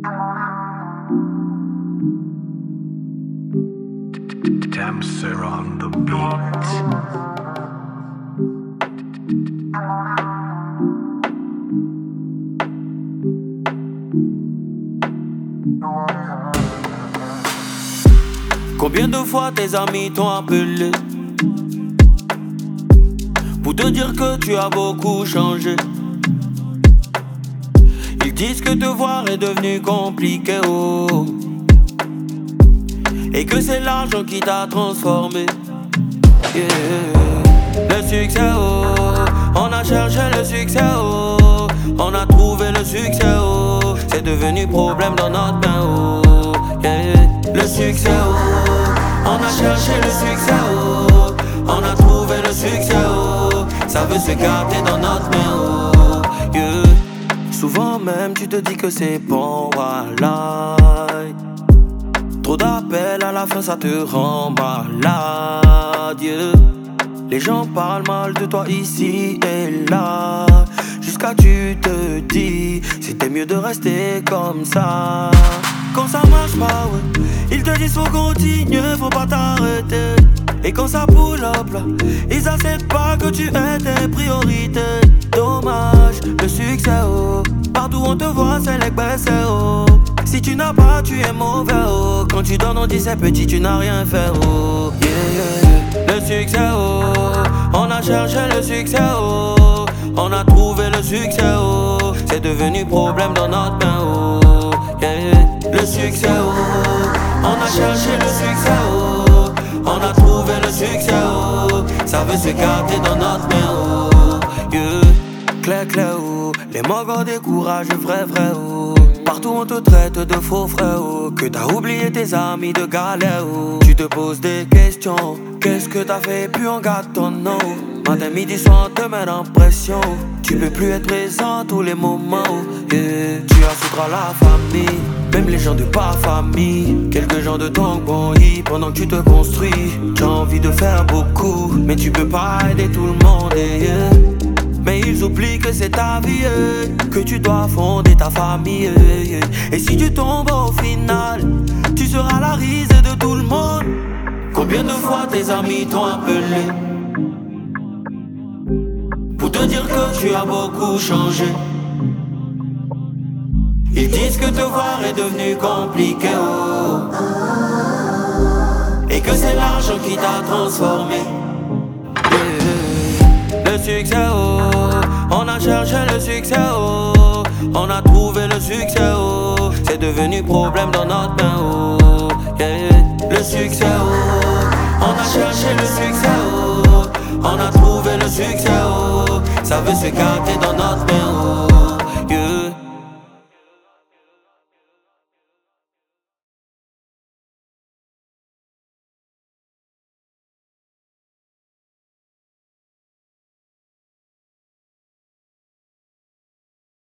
Damser on the beat. Combien de fois tes amis t'ont appelé pour te dire que tu as beaucoup changé? Ils disent que te voir est devenu compliqué, oh, et que c'est l'argent qui t'a transformé. Yeah. Le succès, oh, on a cherché le succès, oh, on a trouvé le succès, oh, c'est devenu problème dans notre main, oh, yeah. Le succès, oh, on a cherché le succès, oh, on a trouvé le succès, oh, ça veut se garder dans notre main, oh, yeah. Souvent même tu te dis que c'est bon, voilà. Trop d'appels à la fin ça te rend malade, yeah. Les gens parlent mal de toi ici et là, jusqu'à tu te dis c'était mieux de rester comme ça. Quand ça marche pas, ouais, ils te disent faut continuer, faut pas t'arrêter. Et quand ça pull up là, ils acceptent pas que tu aies tes priorités. Dommage, le succès, oh, partout on te voit c'est les baisses, oh. Si tu n'as pas, tu es mauvais, oh. Quand tu donnes, on dit c'est petit, tu n'as rien fait, oh, yeah, yeah. Le succès, oh, on a cherché le succès, oh, on a trouvé le succès, oh, c'est devenu problème dans notre main, oh, yeah, yeah. Le succès, oh, on a cherché le succès, oh, on a trouvé le succès, oh, ça veut se garder dans notre main, oh, yeah. Clair, clair, oh, les mots découragent, vrai, vrai, oh. Partout on te traite de faux frère, oh, que t'as oublié tes amis de galère, oh. Tu te poses des questions, qu'est-ce que t'as fait, puis on garde ton nom. Matin, midi, soir, on te met en pression. Tu peux plus être présent tous les moments, yeah. Tu assoudras la famille, même les gens de pas famille. Quelques gens de ton bon lit pendant que tu te construis. Tu as envie de faire beaucoup, mais tu peux pas aider tout le monde, yeah. Mais ils oublient que c'est ta vie, que tu dois fonder ta famille, et si tu tombes au final, tu seras la risée de tout le monde. Combien de fois tes amis t'ont appelé pour te dire que tu as beaucoup changé? Ils disent que te voir est devenu compliqué, oh, et que c'est l'argent qui t'a transformé. Le succès, oh, on a cherché le succès, oh, on a trouvé le succès, oh, c'est devenu problème dans notre main, oh, yeah. Le succès, oh, on a cherché le succès, oh, on a trouvé le succès, oh, ça veut se garder dans notre main, oh.